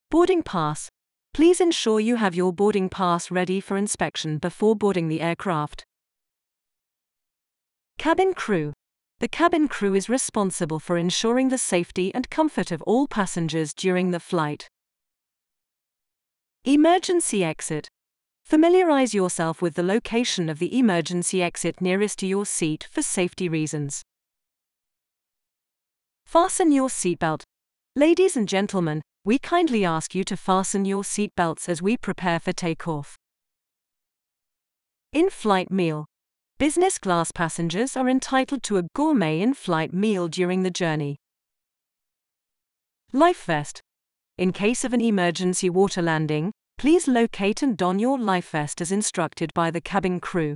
Boarding pass. Please ensure you have your boarding pass ready for inspection before boarding the aircraft. Cabin crew. The cabin crew is responsible for ensuring the safety and comfort of all passengers during the flight. Emergency exit. Familiarize yourself with the location of the emergency exit nearest to your seat for safety reasons. Fasten your seatbelt. Ladies and gentlemen, we kindly ask you to fasten your seatbelts as we prepare for takeoff. In-flight meal. Business class passengers are entitled to a gourmet in-flight meal during the journey. Life vest. In case of an emergency water landing, please locate and don your life vest as instructed by the cabin crew.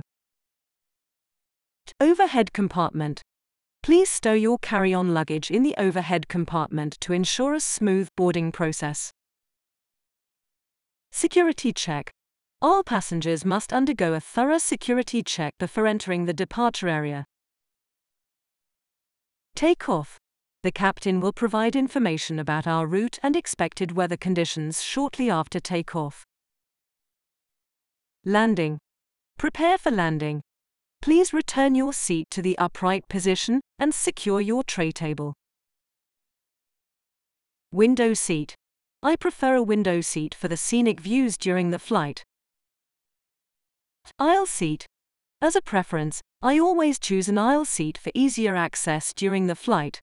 Overhead compartment. Please stow your carry-on luggage in the overhead compartment to ensure a smooth boarding process. Security check. All passengers must undergo a thorough security check before entering the departure area. Takeoff. The captain will provide information about our route and expected weather conditions shortly after takeoff. Landing. Prepare for landing. Please return your seat to the upright position and secure your tray table. Window seat. I prefer a window seat for the scenic views during the flight. Aisle seat. As a preference, I always choose an aisle seat for easier access during the flight.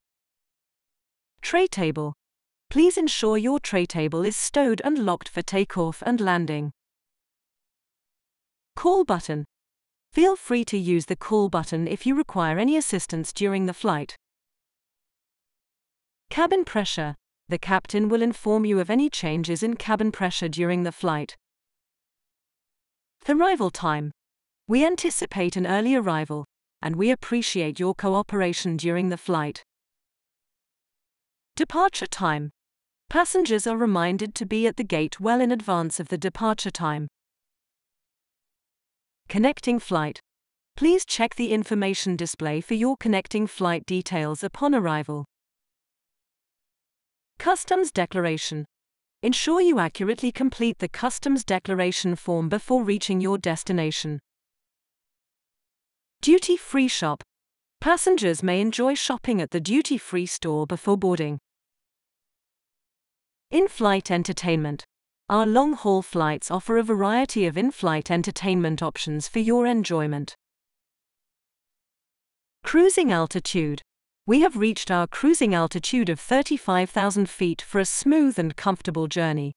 Tray table. Please ensure your tray table is stowed and locked for takeoff and landing. Call button. Feel free to use the call button if you require any assistance during the flight. Cabin pressure. The captain will inform you of any changes in cabin pressure during the flight. Arrival time. We anticipate an early arrival, and we appreciate your cooperation during the flight. Departure time. Passengers are reminded to be at the gate well in advance of the departure time. Connecting flight. Please check the information display for your connecting flight details upon arrival. Customs declaration. Ensure you accurately complete the customs declaration form before reaching your destination. Duty-free shop. Passengers may enjoy shopping at the duty-free store before boarding. In-flight entertainment. Our long-haul flights offer a variety of in-flight entertainment options for your enjoyment. Cruising altitude. We have reached our cruising altitude of 35,000 feet for a smooth and comfortable journey.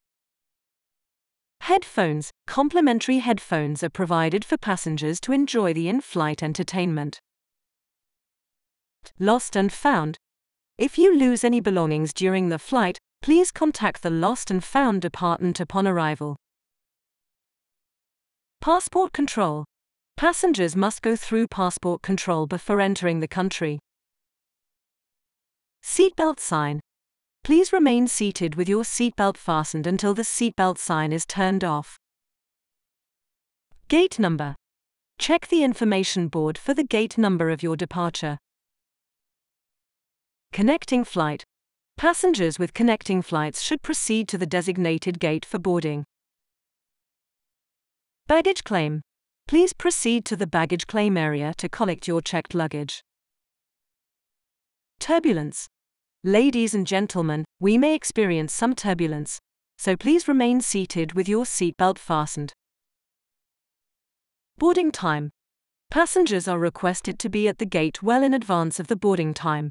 Headphones. Complimentary headphones are provided for passengers to enjoy the in-flight entertainment. Lost and found. If you lose any belongings during the flight, please contact the Lost and Found department upon arrival. Passport control. Passengers must go through passport control before entering the country. Seatbelt sign. Please remain seated with your seatbelt fastened until the seatbelt sign is turned off. Gate number. Check the information board for the gate number of your departure. Connecting flight. Passengers with connecting flights should proceed to the designated gate for boarding. Baggage claim. Please proceed to the baggage claim area to collect your checked luggage. Turbulence. Ladies and gentlemen, we may experience some turbulence, so please remain seated with your seatbelt fastened. Boarding time. Passengers are requested to be at the gate well in advance of the boarding time.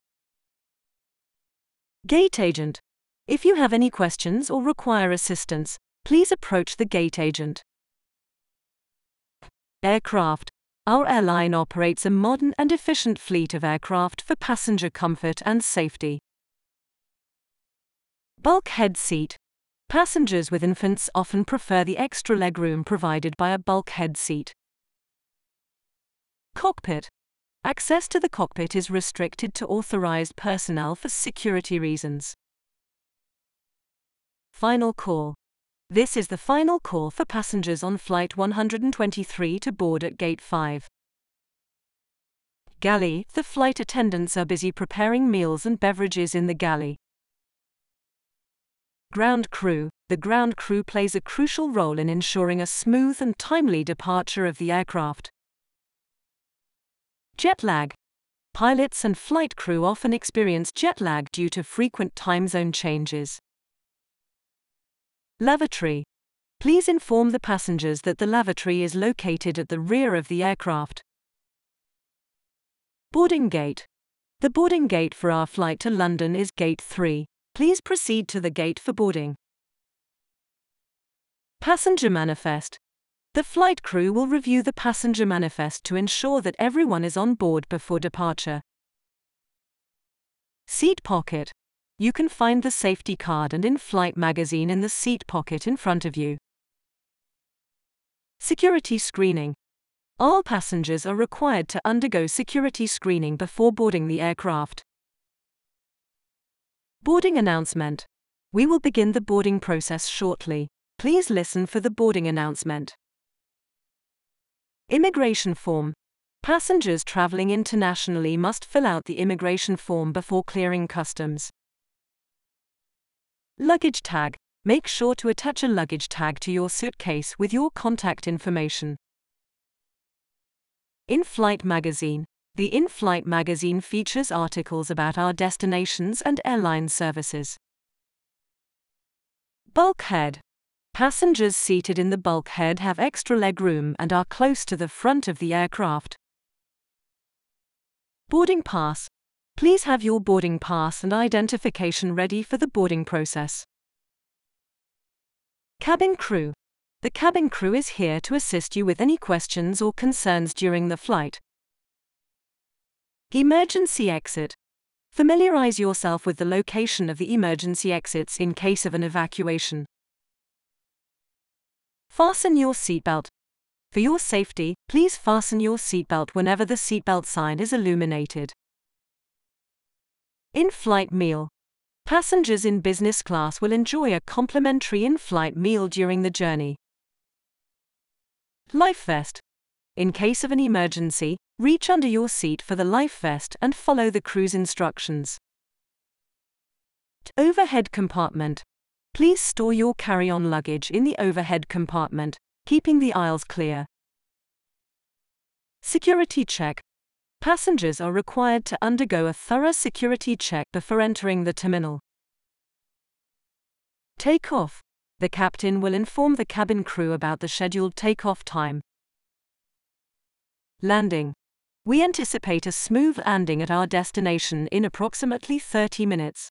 Gate agent. If you have any questions or require assistance, please approach the gate agent. Aircraft. Our airline operates a modern and efficient fleet of aircraft for passenger comfort and safety. Bulkhead seat. Passengers with infants often prefer the extra legroom provided by a bulkhead seat. Cockpit. Access to the cockpit is restricted to authorized personnel for security reasons. Final call. This is the final call for passengers on Flight 123 to board at Gate 5. Galley. The flight attendants are busy preparing meals and beverages in the galley. Ground crew. The ground crew plays a crucial role in ensuring a smooth and timely departure of the aircraft. Jet lag. Pilots and flight crew often experience jet lag due to frequent time zone changes. Lavatory. Please inform the passengers that the lavatory is located at the rear of the aircraft. Boarding gate. The boarding gate for our flight to London is Gate 3. Please proceed to the gate for boarding. Passenger manifest. The flight crew will review the passenger manifest to ensure that everyone is on board before departure. Seat pocket. You can find the safety card and in-flight magazine in the seat pocket in front of you. Security screening. All passengers are required to undergo security screening before boarding the aircraft. Boarding announcement. We will begin the boarding process shortly. Please listen for the boarding announcement. Immigration form. Passengers traveling internationally must fill out the immigration form before clearing customs. Luggage tag. Make sure to attach a luggage tag to your suitcase with your contact information. In-flight magazine. The in-flight magazine features articles about our destinations and airline services. Bulkhead. Passengers seated in the bulkhead have extra legroom and are close to the front of the aircraft. Boarding pass. Please have your boarding pass and identification ready for the boarding process. Cabin crew. The cabin crew is here to assist you with any questions or concerns during the flight. Emergency exit. Familiarize yourself with the location of the emergency exits in case of an evacuation. Fasten your seatbelt. For your safety, please fasten your seatbelt whenever the seatbelt sign is illuminated. In-flight meal. Passengers in business class will enjoy a complimentary in-flight meal during the journey. Life vest. In case of an emergency, reach under your seat for the life vest and follow the crew's instructions. Overhead compartment. Please store your carry-on luggage in the overhead compartment, keeping the aisles clear. Security check. Passengers are required to undergo a thorough security check before entering the terminal. Takeoff. The captain will inform the cabin crew about the scheduled takeoff time. Landing. We anticipate a smooth landing at our destination in approximately 30 minutes.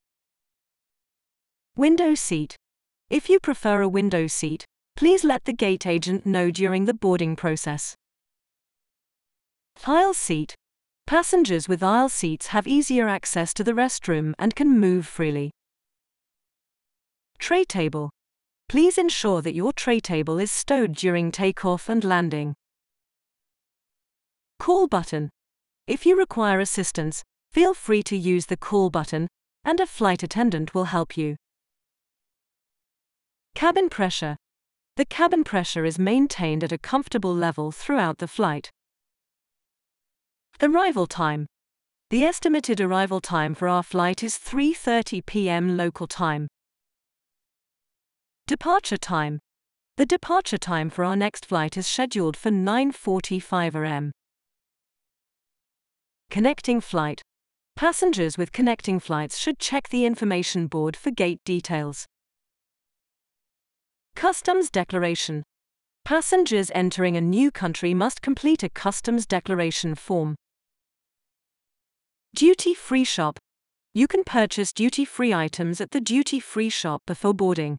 Window seat. If you prefer a window seat, please let the gate agent know during the boarding process. Aisle seat. Passengers with aisle seats have easier access to the restroom and can move freely. Tray table. Please ensure that your tray table is stowed during takeoff and landing. Call button. If you require assistance, feel free to use the call button, and a flight attendant will help you. Cabin pressure. The cabin pressure is maintained at a comfortable level throughout the flight. Arrival time. The estimated arrival time for our flight is 3:30 p.m. local time. Departure time. The departure time for our next flight is scheduled for 9:45 am. Connecting flight. Passengers with connecting flights should check the information board for gate details. Customs declaration. Passengers entering a new country must complete a customs declaration form. Duty-free shop. You can purchase duty-free items at the duty-free shop before boarding.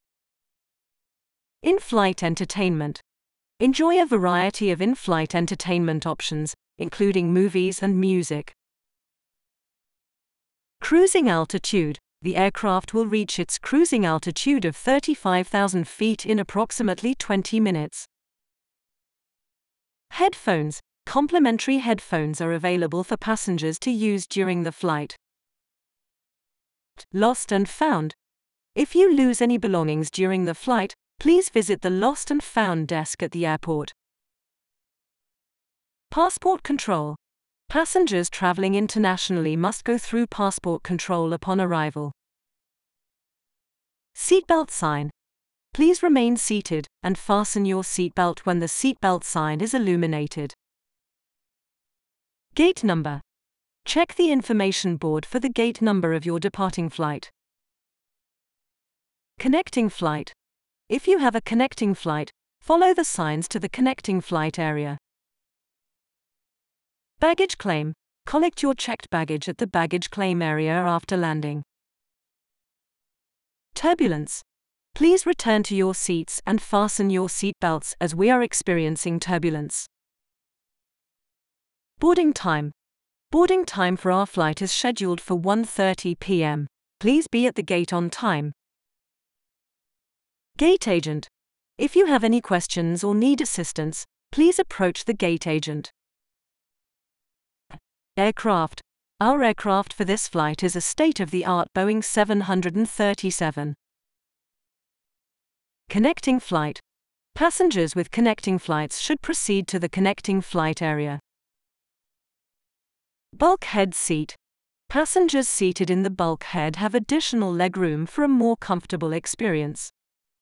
In-flight entertainment. Enjoy a variety of in-flight entertainment options, including movies and music. Cruising altitude. The aircraft will reach its cruising altitude of 35,000 feet in approximately 20 minutes. Headphones. Complimentary headphones are available for passengers to use during the flight. Lost and found. If you lose any belongings during the flight, please visit the Lost and Found desk at the airport. Passport control. Passengers traveling internationally must go through passport control upon arrival. Seatbelt sign. Please remain seated and fasten your seatbelt when the seatbelt sign is illuminated. Gate number. Check the information board for the gate number of your departing flight. Connecting flight. If you have a connecting flight, follow the signs to the connecting flight area. Baggage claim. Collect your checked baggage at the baggage claim area after landing. Turbulence. Please return to your seats and fasten your seat belts as we are experiencing turbulence. Boarding time. Boarding time for our flight is scheduled for 1:30 p.m. Please be at the gate on time. Gate agent. If you have any questions or need assistance, please approach the gate agent. Aircraft. Our aircraft for this flight is a state-of-the-art Boeing 737. Connecting flight. Passengers with connecting flights should proceed to the connecting flight area. Bulkhead seat. Passengers seated in the bulkhead have additional legroom for a more comfortable experience.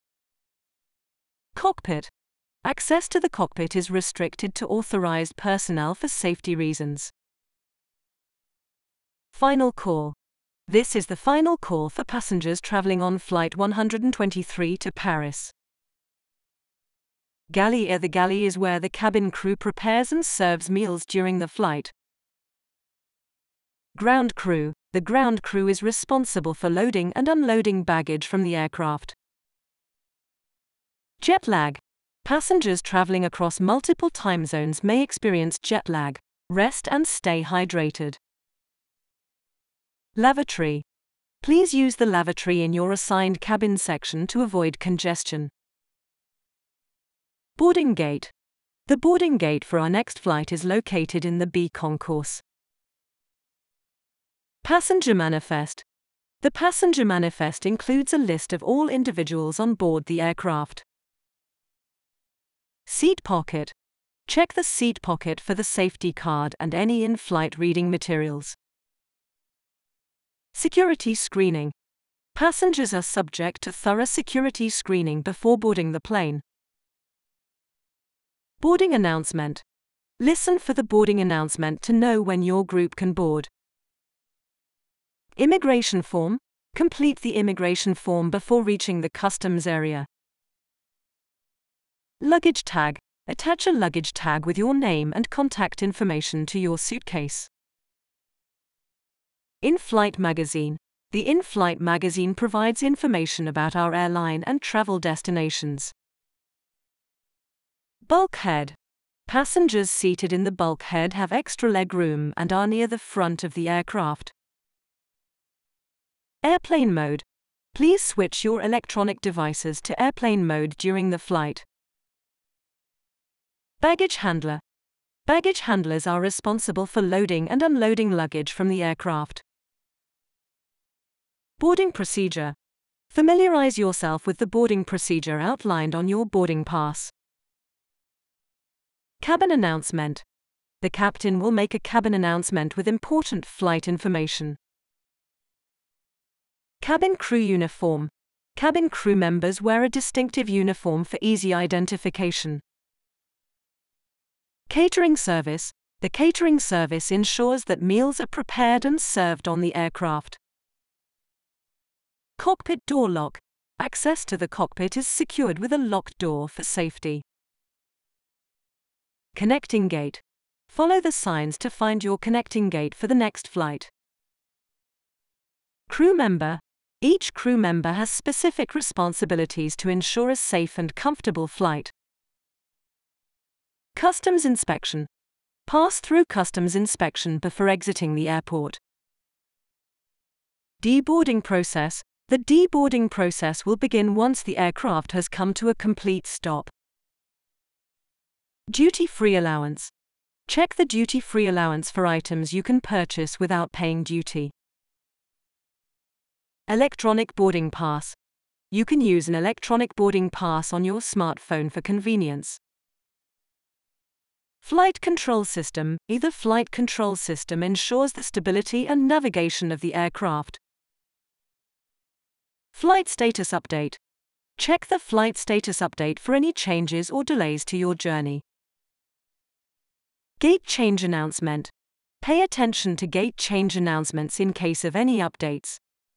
Cockpit. Access to the cockpit is restricted to authorized personnel for safety reasons. Final call. This is the final call for passengers traveling on Flight 123 to Paris. Galley. The galley is where the cabin crew prepares and serves meals during the flight. Ground crew. The ground crew is responsible for loading and unloading baggage from the aircraft. Jet lag. Passengers traveling across multiple time zones may experience jet lag. Rest and stay hydrated. Lavatory. Please use the lavatory in your assigned cabin section to avoid congestion. Boarding gate. The boarding gate for our next flight is located in the B concourse. Passenger manifest. The passenger manifest includes a list of all individuals on board the aircraft. Seat pocket. Check the seat pocket for the safety card and any in-flight reading materials. Security screening. Passengers are subject to thorough security screening before boarding the plane. Boarding announcement. Listen for the boarding announcement to know when your group can board. Immigration form. Complete the immigration form before reaching the customs area. Luggage tag. Attach a luggage tag with your name and contact information to your suitcase. In-flight magazine. The in-flight magazine provides information about our airline and travel destinations. Bulkhead. Passengers seated in the bulkhead have extra leg room and are near the front of the aircraft. Airplane mode. Please switch your electronic devices to airplane mode during the flight. Baggage handler. Baggage handlers are responsible for loading and unloading luggage from the aircraft. Boarding procedure. Familiarize yourself with the boarding procedure outlined on your boarding pass. Cabin announcement. The captain will make a cabin announcement with important flight information. Cabin crew uniform. Cabin crew members wear a distinctive uniform for easy identification. Catering service. The catering service ensures that meals are prepared and served on the aircraft. Cockpit door lock. Access to the cockpit is secured with a locked door for safety. Connecting gate. Follow the signs to find your connecting gate for the next flight. Crew member. Each crew member has specific responsibilities to ensure a safe and comfortable flight. Customs inspection. Pass through customs inspection before exiting the airport. Deboarding process. The deboarding process will begin once the aircraft has come to a complete stop. Duty-free allowance. Check the duty-free allowance for items you can purchase without paying duty. Electronic boarding pass. You can use an electronic boarding pass on your smartphone for convenience. Flight control system. Either flight control system ensures the stability and navigation of the aircraft. Flight status update. Check the flight status update for any changes or delays to your journey. Gate change announcement. Pay attention to gate change announcements in case of any updates.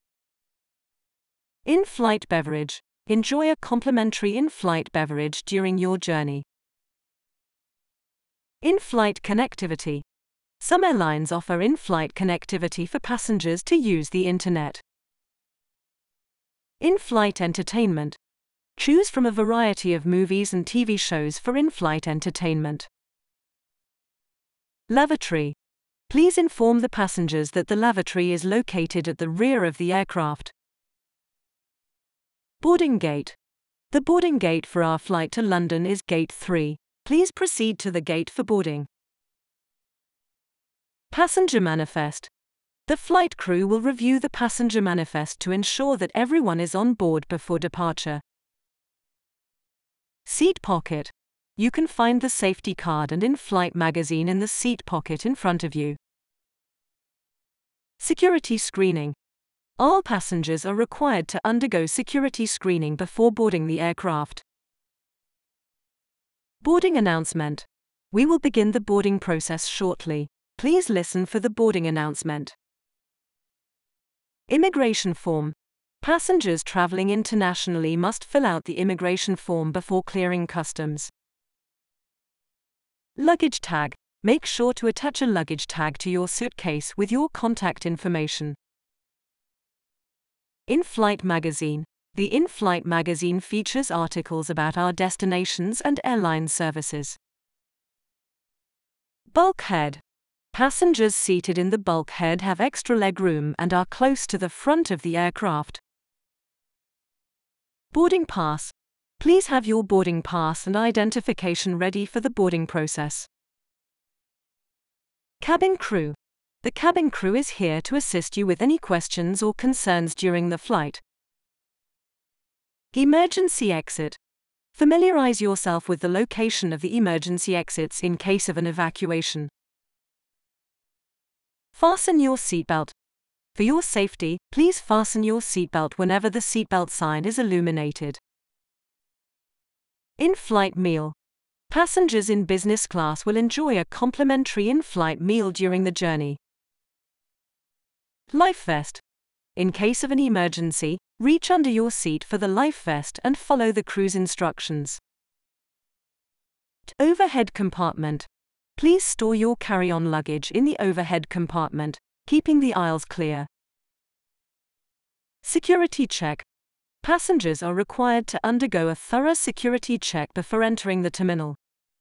In-flight beverage. Enjoy a complimentary in-flight beverage during your journey. In-flight connectivity. Some airlines offer in-flight connectivity for passengers to use the internet. In-flight entertainment. Choose from a variety of movies and TV shows for in-flight entertainment. Lavatory. Please inform the passengers that the lavatory is located at the rear of the aircraft. Boarding gate. The boarding gate for our flight to London is Gate 3. Please proceed to the gate for boarding. Passenger manifest. The flight crew will review the passenger manifest to ensure that everyone is on board before departure. Seat pocket. You can find the safety card and in-flight magazine in the seat pocket in front of you. Security screening. All passengers are required to undergo security screening before boarding the aircraft. Boarding announcement. We will begin the boarding process shortly. Please listen for the boarding announcement. Immigration form. Passengers traveling internationally must fill out the immigration form before clearing customs. Luggage tag. Make sure to attach a luggage tag to your suitcase with your contact information. In-flight magazine. The in-flight magazine features articles about our destinations and airline services. Bulkhead. Passengers seated in the bulkhead have extra leg room and are close to the front of the aircraft. Boarding pass. Please have your boarding pass and identification ready for the boarding process. Cabin crew. The cabin crew is here to assist you with any questions or concerns during the flight. Emergency exit. Familiarize yourself with the location of the emergency exits in case of an evacuation. Fasten your seatbelt. For your safety, please fasten your seatbelt whenever the seatbelt sign is illuminated. In-flight meal. Passengers in business class will enjoy a complimentary in-flight meal during the journey. Life vest. In case of an emergency, reach under your seat for the life vest and follow the crew's instructions. Overhead compartment. Please store your carry-on luggage in the overhead compartment, keeping the aisles clear. Security check. Passengers are required to undergo a thorough security check before entering the terminal.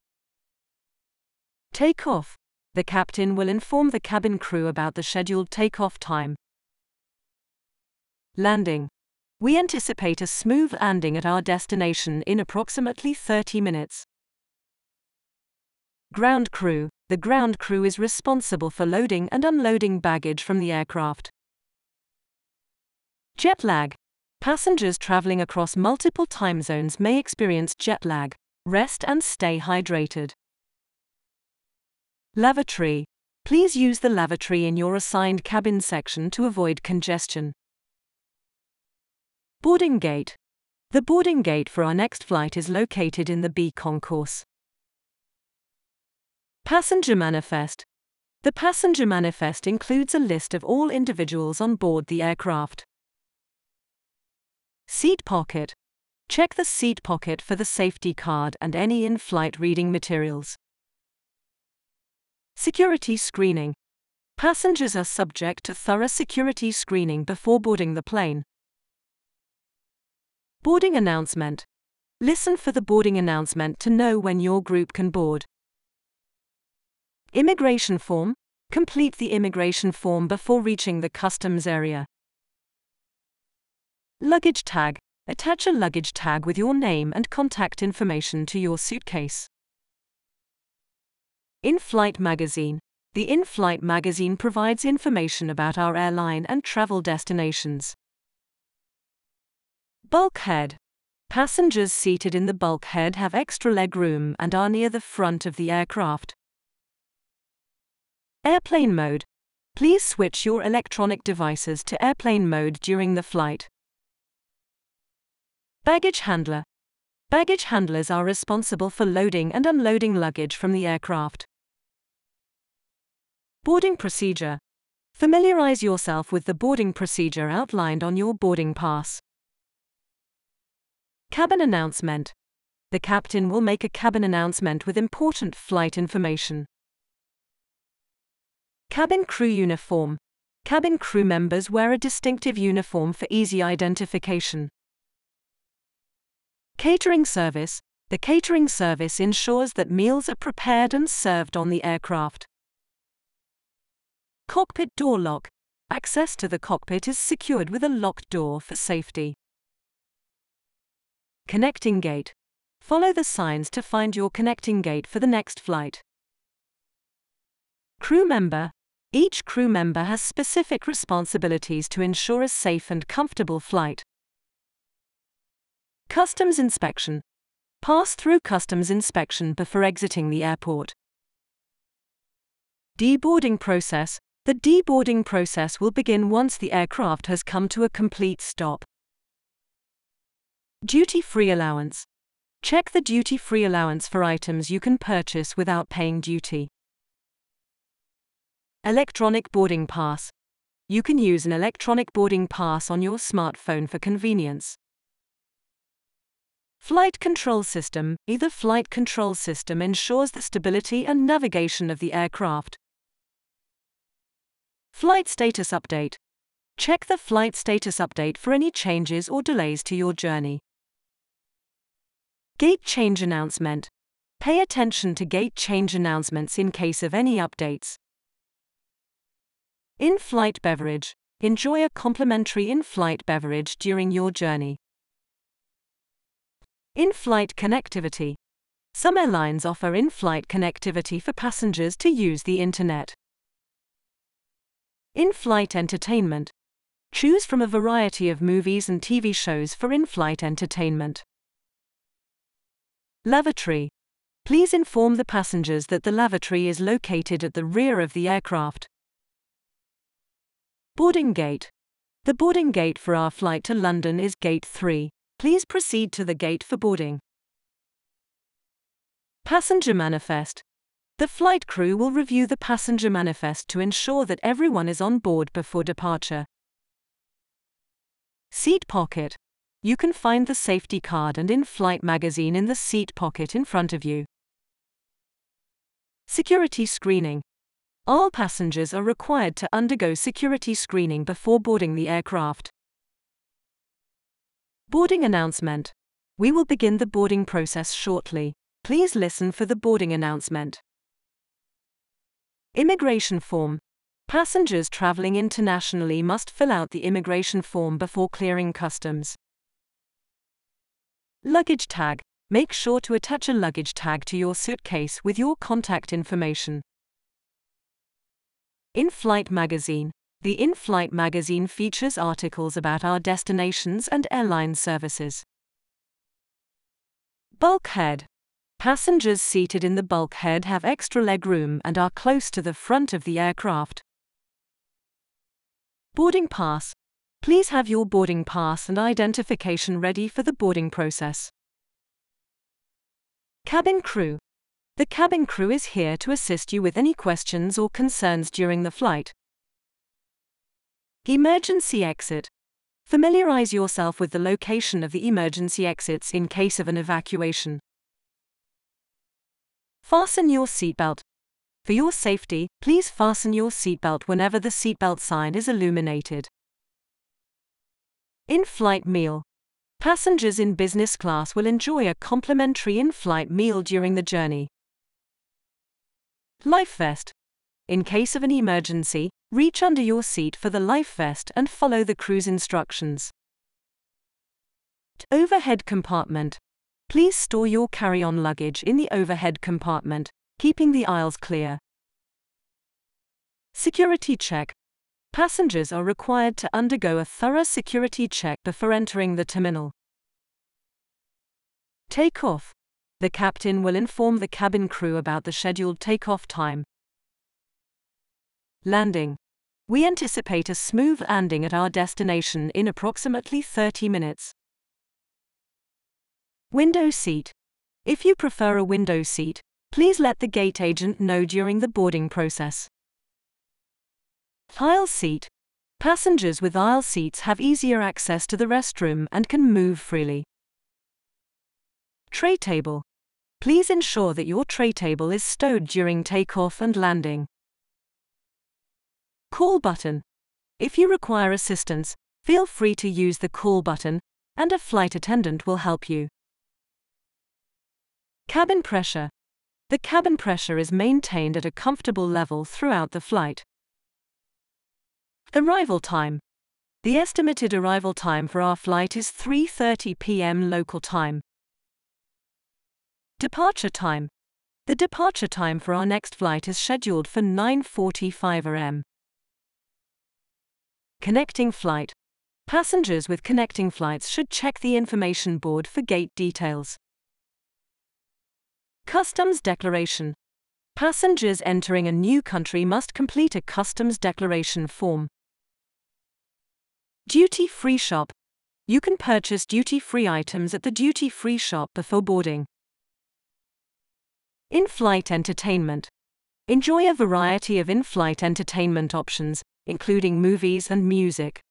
Takeoff. The captain will inform the cabin crew about the scheduled takeoff time. Landing. We anticipate a smooth landing at our destination in approximately 30 minutes. Ground crew. The ground crew is responsible for loading and unloading baggage from the aircraft. Jet lag. Passengers traveling across multiple time zones may experience jet lag. Rest and stay hydrated. Lavatory. Please use the lavatory in your assigned cabin section to avoid congestion. Boarding gate. The boarding gate for our next flight is located in the B concourse. Passenger manifest. The passenger manifest includes a list of all individuals on board the aircraft. Seat pocket. Check the seat pocket for the safety card and any in-flight reading materials. Security screening. Passengers are subject to thorough security screening before boarding the plane. Boarding announcement. Listen for the boarding announcement to know when your group can board. Immigration form. Complete the immigration form before reaching the customs area. Luggage tag. Attach a luggage tag with your name and contact information to your suitcase. In-flight magazine. The in-flight magazine provides information about our airline and travel destinations. Bulkhead. Passengers seated in the bulkhead have extra leg room and are near the front of the aircraft. Airplane mode. Please switch your electronic devices to airplane mode during the flight. Baggage handler. Baggage handlers are responsible for loading and unloading luggage from the aircraft. Boarding procedure. Familiarize yourself with the boarding procedure outlined on your boarding pass. Cabin announcement. The captain will make a cabin announcement with important flight information. Cabin crew uniform. Cabin crew members wear a distinctive uniform for easy identification. Catering service. The catering service ensures that meals are prepared and served on the aircraft. Cockpit door lock. Access to the cockpit is secured with a locked door for safety. Connecting gate. Follow the signs to find your connecting gate for the next flight. Crew member. Each crew member has specific responsibilities to ensure a safe and comfortable flight. Customs inspection. Pass through customs inspection before exiting the airport. Deboarding process. The deboarding process will begin once the aircraft has come to a complete stop. Duty-free allowance. Check the duty-free allowance for items you can purchase without paying duty. Electronic boarding pass. You can use an electronic boarding pass on your smartphone for convenience. Flight control system. The flight control system ensures the stability and navigation of the aircraft. Flight status update. Check the flight status update for any changes or delays to your journey. Gate change announcement. Pay attention to gate change announcements in case of any updates. In-flight beverage. Enjoy a complimentary in-flight beverage during your journey. In-flight connectivity. Some airlines offer in-flight connectivity for passengers to use the internet. In-flight entertainment. Choose from a variety of movies and TV shows for in-flight entertainment. Lavatory. Please inform the passengers that the lavatory is located at the rear of the aircraft. Boarding gate. The boarding gate for our flight to London is Gate 3. Please proceed to the gate for boarding. Passenger manifest. The flight crew will review the passenger manifest to ensure that everyone is on board before departure. Seat pocket. You can find the safety card and in-flight magazine in the seat pocket in front of you. Security screening. All passengers are required to undergo security screening before boarding the aircraft. Boarding announcement. We will begin the boarding process shortly. Please listen for the boarding announcement. Immigration form. Passengers traveling internationally must fill out the immigration form before clearing customs. Luggage tag. Make sure to attach a luggage tag to your suitcase with your contact information. In-flight magazine. The in-flight magazine features articles about our destinations and airline services. Bulkhead. Passengers seated in the bulkhead have extra leg room and are close to the front of the aircraft. Boarding pass. Please have your boarding pass and identification ready for the boarding process. Cabin crew. The cabin crew is here to assist you with any questions or concerns during the flight. Emergency exit. Familiarize yourself with the location of the emergency exits in case of an evacuation. Fasten your seatbelt. For your safety, please fasten your seatbelt whenever the seatbelt sign is illuminated. In-flight meal. Passengers in business class will enjoy a complimentary in-flight meal during the journey. Life vest. In case of an emergency, reach under your seat for the life vest and follow the crew's instructions. Overhead compartment. Please store your carry-on luggage in the overhead compartment, keeping the aisles clear. Security check. Passengers are required to undergo a thorough security check before entering the terminal. Takeoff. The captain will inform the cabin crew about the scheduled takeoff time. Landing. We anticipate a smooth landing at our destination in approximately 30 minutes. Window seat. If you prefer a window seat, please let the gate agent know during the boarding process. Aisle seat. Passengers with aisle seats have easier access to the restroom and can move freely. Tray table. Please ensure that your tray table is stowed during takeoff and landing. Call button. If you require assistance, feel free to use the call button, and a flight attendant will help you. Cabin pressure. The cabin pressure is maintained at a comfortable level throughout the flight. Arrival time. The estimated arrival time for our flight is 3:30 p.m. local time. Departure time. The departure time for our next flight is scheduled for 9:45 a.m. Connecting flight. Passengers with connecting flights should check the information board for gate details. Customs declaration. Passengers entering a new country must complete a customs declaration form. Duty-free shop. You can purchase duty-free items at the duty-free shop before boarding. In-flight entertainment. Enjoy a variety of in-flight entertainment options, including movies and music.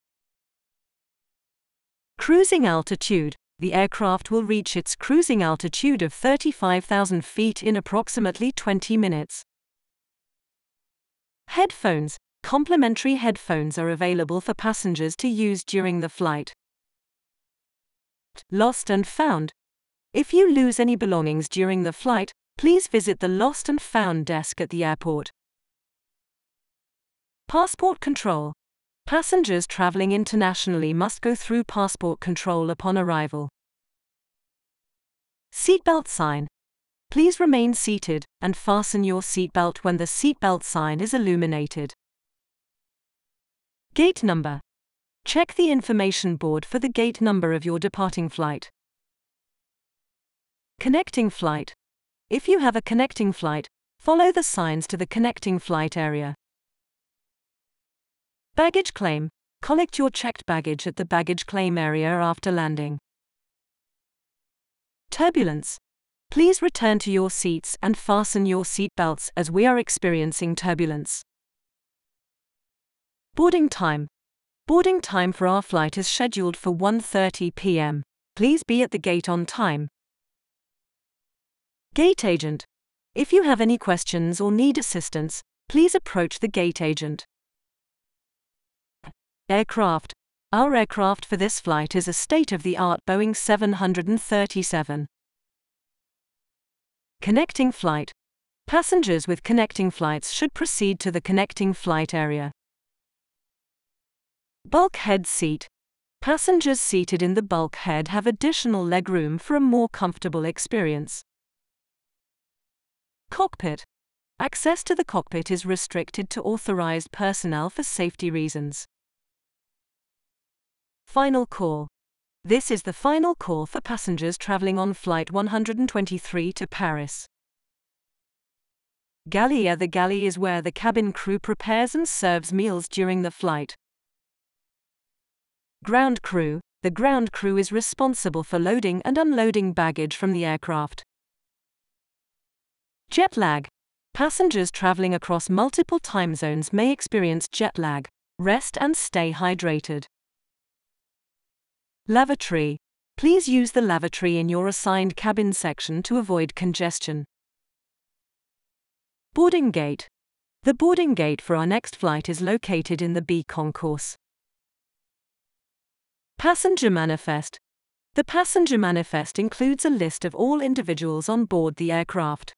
Cruising altitude. The aircraft will reach its cruising altitude of 35,000 feet in approximately 20 minutes. Headphones. Complimentary headphones are available for passengers to use during the flight. Lost and found. If you lose any belongings during the flight, please visit the Lost and Found desk at the airport. Passport control. Passengers traveling internationally must go through passport control upon arrival. Seatbelt sign. Please remain seated and fasten your seatbelt when the seatbelt sign is illuminated. Gate number. Check the information board for the gate number of your departing flight. Connecting flight. If you have a connecting flight, follow the signs to the connecting flight area. Baggage claim. Collect your checked baggage at the baggage claim area after landing. Turbulence. Please return to your seats and fasten your seat belts as we are experiencing turbulence. Boarding time. Boarding time for our flight is scheduled for 1:30 p.m. Please be at the gate on time. Gate agent. If you have any questions or need assistance, please approach the gate agent. Aircraft. Our aircraft for this flight is a state-of-the-art Boeing 737. Connecting flight. Passengers with connecting flights should proceed to the connecting flight area. Bulkhead seat. Passengers seated in the bulkhead have additional legroom for a more comfortable experience. Cockpit. Access to the cockpit is restricted to authorized personnel for safety reasons. Final call. This is the final call for passengers traveling on Flight 123 to Paris. Galley. The galley is where the cabin crew prepares and serves meals during the flight. Ground crew. The ground crew is responsible for loading and unloading baggage from the aircraft. Jet lag. Passengers traveling across multiple time zones may experience jet lag. Rest and stay hydrated. Lavatory. Please use the lavatory in your assigned cabin section to avoid congestion. Boarding gate. The boarding gate for our next flight is located in the B concourse. Passenger manifest. The passenger manifest includes a list of all individuals on board the aircraft.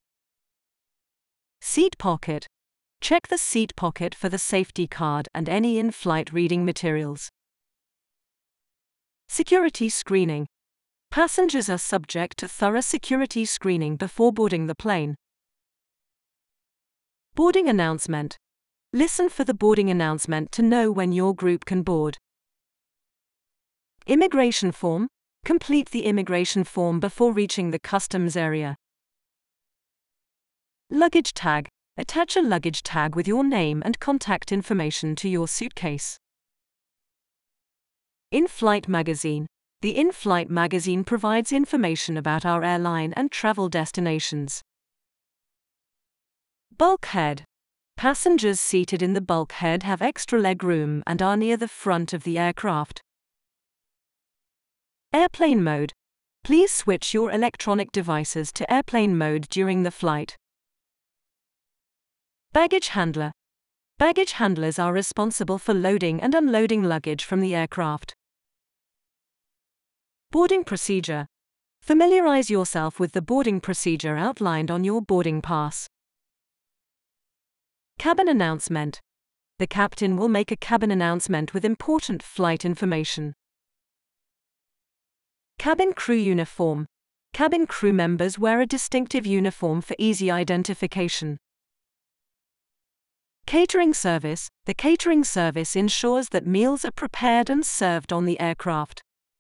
Seat pocket. Check the seat pocket for the safety card and any in-flight reading materials. Security screening. Passengers are subject to thorough security screening before boarding the plane. Boarding announcement. Listen for the boarding announcement to know when your group can board. Immigration form. Complete the immigration form before reaching the customs area. Luggage tag. Attach a luggage tag with your name and contact information to your suitcase. In-flight magazine. The in-flight magazine provides information about our airline and travel destinations. Bulkhead. Passengers seated in the bulkhead have extra legroom and are near the front of the aircraft. Airplane mode. Please switch your electronic devices to airplane mode during the flight. Baggage handler. Baggage handlers are responsible for loading and unloading luggage from the aircraft. Boarding procedure. Familiarize yourself with the boarding procedure outlined on your boarding pass. Cabin announcement. The captain will make a cabin announcement with important flight information. Cabin crew uniform. Cabin crew members wear a distinctive uniform for easy identification. Catering service. The catering service ensures that meals are prepared and served on the aircraft.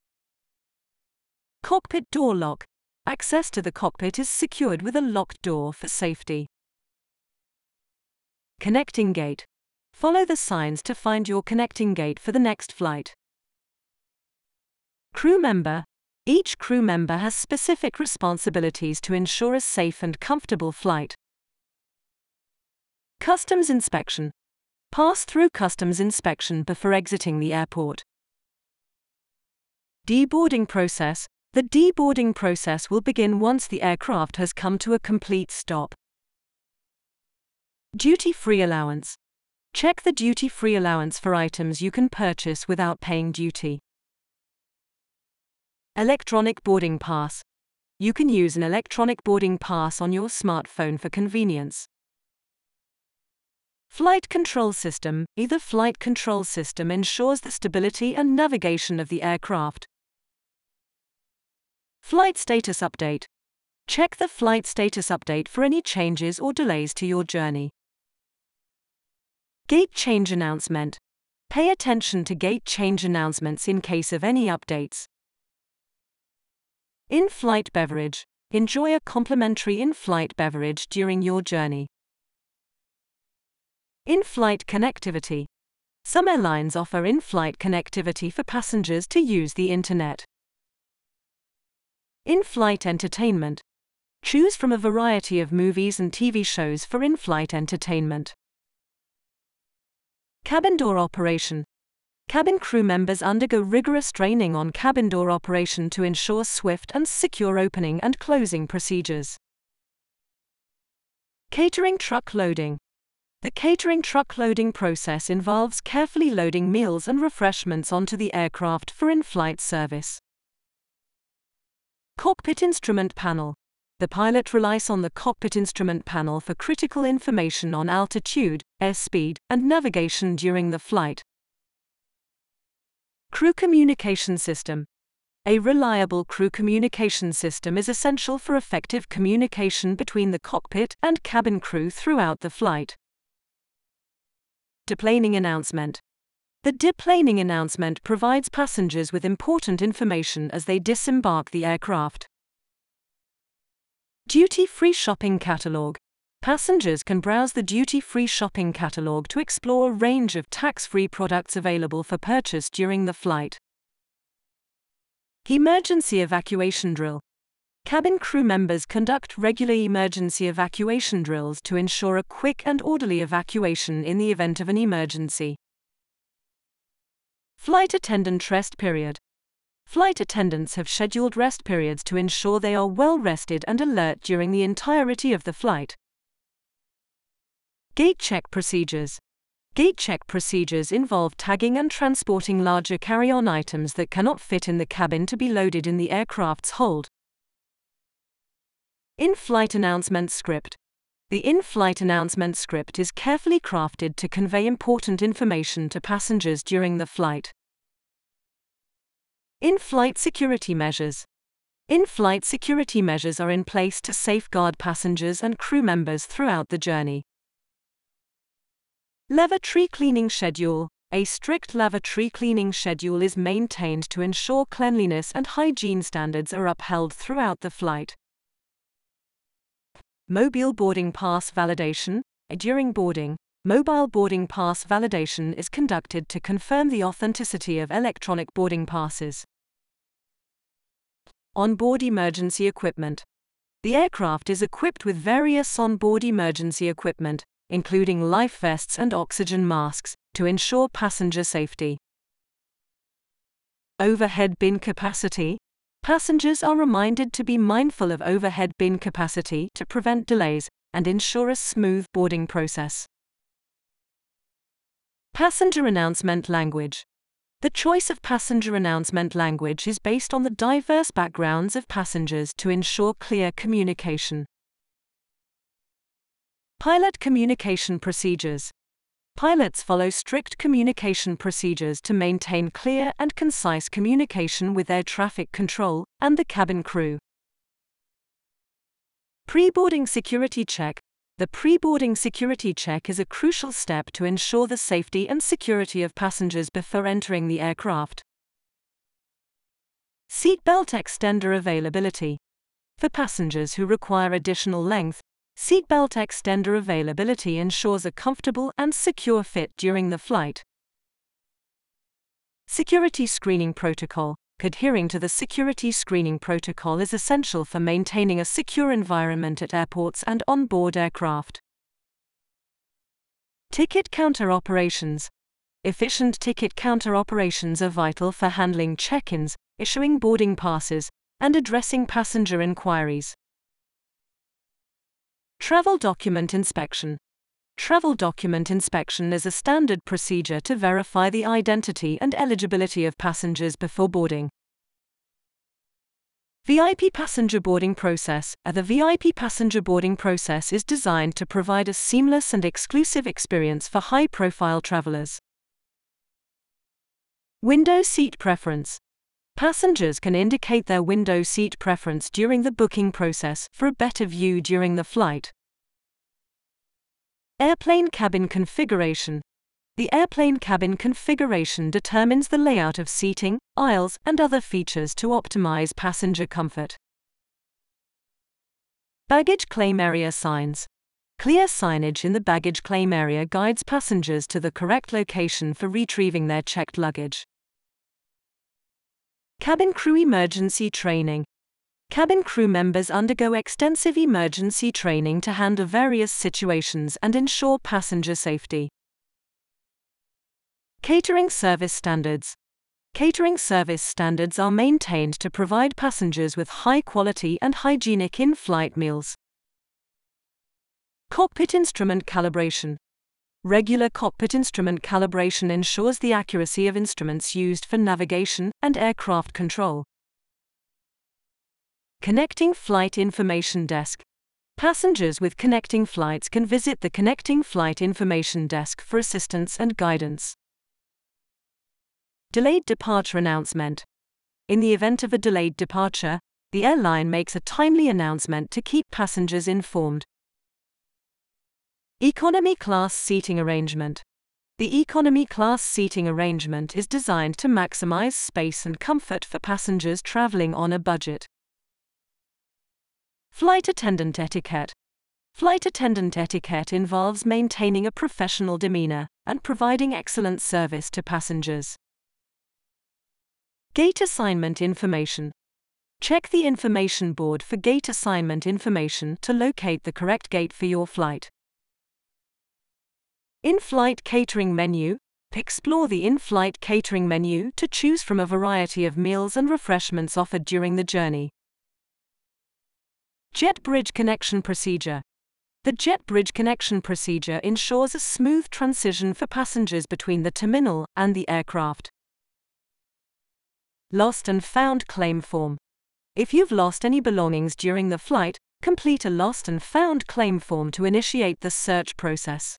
Cockpit door lock. Access to the cockpit is secured with a locked door for safety. Connecting gate. Follow the signs to find your connecting gate for the next flight. Crew member. Each crew member has specific responsibilities to ensure a safe and comfortable flight. Customs inspection. Pass through customs inspection before exiting the airport. Deboarding process. The deboarding process will begin once the aircraft has come to a complete stop. Duty-free allowance. Check the duty-free allowance for items you can purchase without paying duty. Electronic boarding pass. You can use an electronic boarding pass on your smartphone for convenience. Flight control system. Either flight control system ensures the stability and navigation of the aircraft. Flight status update. Check the flight status update for any changes or delays to your journey. Gate change announcement. Pay attention to gate change announcements in case of any updates. In-flight beverage. Enjoy a complimentary in-flight beverage during your journey. In-flight connectivity. Some airlines offer in-flight connectivity for passengers to use the internet. In-flight entertainment. Choose from a variety of movies and TV shows for in-flight entertainment. Cabin door operation. Cabin crew members undergo rigorous training on cabin door operation to ensure swift and secure opening and closing procedures. Catering truck loading. The catering truck loading process involves carefully loading meals and refreshments onto the aircraft for in-flight service. Cockpit instrument panel. The pilot relies on the cockpit instrument panel for critical information on altitude, airspeed, and navigation during the flight. Crew communication system. A reliable crew communication system is essential for effective communication between the cockpit and cabin crew throughout the flight. Deplaning announcement. The deplaning announcement provides passengers with important information as they disembark the aircraft. Duty-free shopping catalog. Passengers can browse the duty-free shopping catalog to explore a range of tax-free products available for purchase during the flight. Emergency evacuation drill. Cabin crew members conduct regular emergency evacuation drills to ensure a quick and orderly evacuation in the event of an emergency. Flight attendant rest period. Flight attendants have scheduled rest periods to ensure they are well rested and alert during the entirety of the flight. Gate check procedures. Gate check procedures involve tagging and transporting larger carry-on items that cannot fit in the cabin to be loaded in the aircraft's hold. In-flight announcement script. The in-flight announcement script is carefully crafted to convey important information to passengers during the flight. In-flight security measures. In-flight security measures are in place to safeguard passengers and crew members throughout the journey. Lavatory cleaning schedule. A strict lavatory cleaning schedule is maintained to ensure cleanliness and hygiene standards are upheld throughout the flight. Mobile boarding pass validation. During boarding, mobile boarding pass validation is conducted to confirm the authenticity of electronic boarding passes. Onboard emergency equipment. The aircraft is equipped with various onboard emergency equipment, including life vests and oxygen masks, to ensure passenger safety. Overhead bin capacity. Passengers are reminded to be mindful of overhead bin capacity to prevent delays and ensure a smooth boarding process. Passenger announcement language. The choice of passenger announcement language is based on the diverse backgrounds of passengers to ensure clear communication. Pilot communication procedures. Pilots follow strict communication procedures to maintain clear and concise communication with air traffic control and the cabin crew. Pre-boarding security check. The pre-boarding security check is a crucial step to ensure the safety and security of passengers before entering the aircraft. Seatbelt extender availability. For passengers who require additional length, seatbelt extender availability ensures a comfortable and secure fit during the flight. Security screening protocol. Adhering to the security screening protocol is essential for maintaining a secure environment at airports and on-board aircraft. Ticket counter operations. Efficient ticket counter operations are vital for handling check-ins, issuing boarding passes, and addressing passenger inquiries. Travel document inspection. Travel document inspection is a standard procedure to verify the identity and eligibility of passengers before boarding. VIP passenger boarding process. The VIP passenger boarding process is designed to provide a seamless and exclusive experience for high-profile travelers. Window seat preference. Passengers can indicate their window seat preference during the booking process for a better view during the flight. Airplane cabin configuration. The airplane cabin configuration determines the layout of seating, aisles, and other features to optimize passenger comfort. Baggage claim area signs. Clear signage in the baggage claim area guides passengers to the correct location for retrieving their checked luggage. Cabin crew emergency training. Cabin crew members undergo extensive emergency training to handle various situations and ensure passenger safety. Catering service standards. Catering service standards are maintained to provide passengers with high-quality and hygienic in-flight meals. Cockpit instrument calibration. Regular cockpit instrument calibration ensures the accuracy of instruments used for navigation and aircraft control. Connecting Flight Information Desk. Passengers with connecting flights can visit the Connecting Flight Information Desk for assistance and guidance. Delayed departure announcement. In the event of a delayed departure, the airline makes a timely announcement to keep passengers informed. Economy class seating arrangement. The economy class seating arrangement is designed to maximize space and comfort for passengers traveling on a budget. Flight attendant etiquette. Flight attendant etiquette involves maintaining a professional demeanor and providing excellent service to passengers. Gate assignment information. Check the information board for gate assignment information to locate the correct gate for your flight. In-flight catering menu. Explore the in-flight catering menu to choose from a variety of meals and refreshments offered during the journey. Jet bridge connection procedure. The jet bridge connection procedure ensures a smooth transition for passengers between the terminal and the aircraft. Lost and found claim form. If you've lost any belongings during the flight, complete a lost and found claim form to initiate the search process.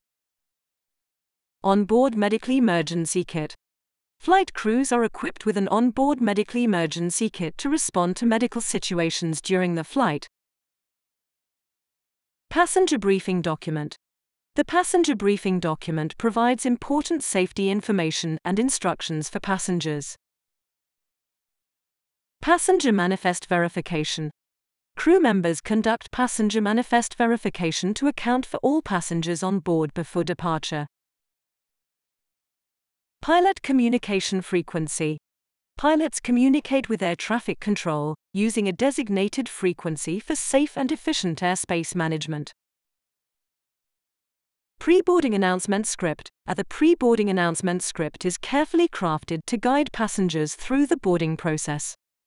Onboard medical emergency kit. Flight crews are equipped with an onboard medical emergency kit to respond to medical situations during the flight. Passenger briefing document. The passenger briefing document provides important safety information and instructions for passengers. Passenger manifest verification. Crew members conduct passenger manifest verification to account for all passengers on board before departure. Pilot communication frequency. Pilots communicate with air traffic control using a designated frequency for safe and efficient airspace management. Pre-boarding announcement script. The pre-boarding announcement script is carefully crafted to guide passengers through the boarding process.